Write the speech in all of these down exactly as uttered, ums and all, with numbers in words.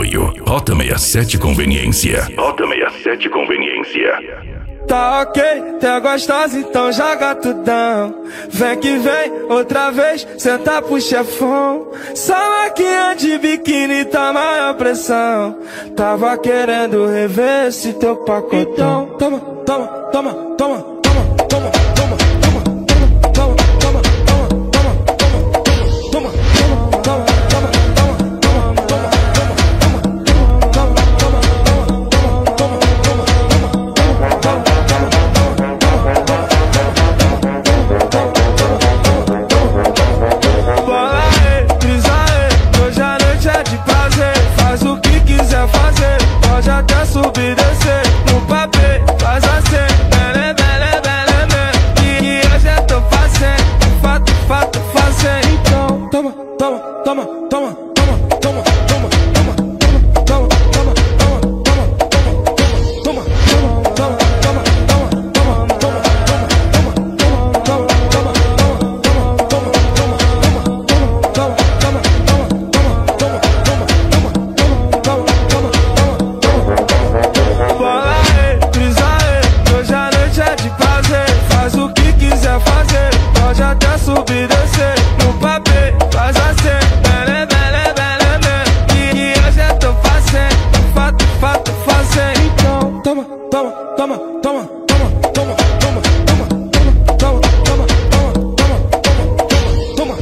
Apoio Rota sessenta e sete Conveniência. Rota sessenta e sete Conveniência. Tá ok, tá gostosa, então joga tudão. Vem que vem, outra vez, senta pro chefão. Só maquinha de biquíni, tá maior pressão. Tava querendo rever esse teu pacotão. Toma, toma, toma, toma, toma, toma, toma, toma, toma, toma, toma, toma, toma, toma, pode até subir e descer no papel, faz assim, bele, bele, bele, bele. E hoje eu tô fazendo, fato, fato, fazendo. Então, toma, toma, toma, toma, toma, toma, toma, toma, toma, toma, toma, toma, toma, pode até subir e descer no papel, faz assim, bele, bele, bele, bele. E hoje eu tô fazendo, fato, fato, fazendo. Então, toma, toma, toma, toma, toma, toma, toma, toma, toma, toma, toma, toma, toma,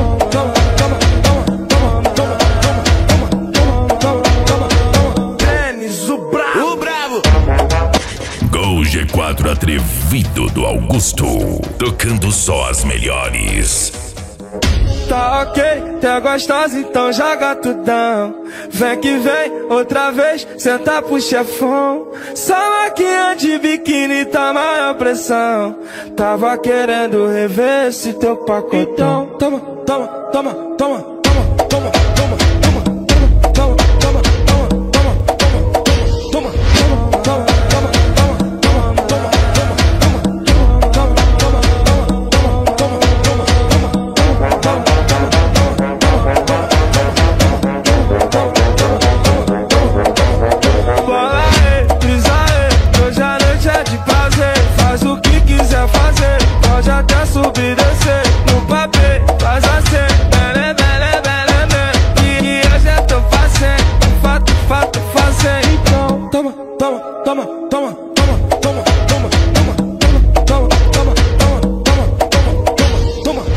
toma, toma, tênis, o bravo, o bravo. Gol G quatro atrevido do Augusto, tocando só as melhores. Tá ok, tá gostosa, então joga tudão. Vem que vem, outra vez, senta pro chefão. Só maquinha de biquíni, tá maior pressão. Tava querendo rever esse teu pacotão. Toma, toma, toma, toma, toma, toma, toma, toma, toma, toma, toma, toma, toma, pode até subir e descer no papel, faz assim, bele, bele, bele, bele. E hoje eu tô fazendo, fato, fato, fazendo. Então, toma, toma, toma, toma, toma, toma, toma, toma, toma, toma, toma, toma,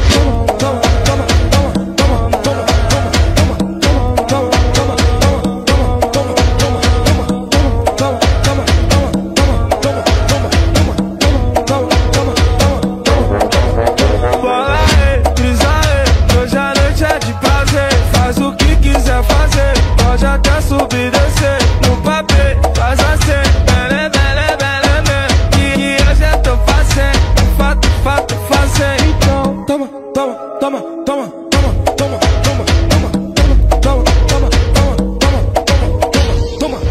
pode até subir e descer no papel, faz assim, bele, bele, bele, bele. E hoje eu tô fazendo, fato, fato, fazendo. Então, toma, toma, toma, toma, toma, toma, toma, toma, toma, toma, toma, toma,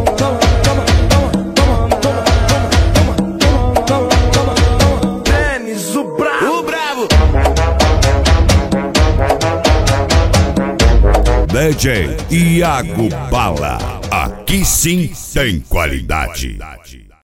toma, tênis, o bravo, o bravo. D J Iago Bala, aqui sim tem qualidade.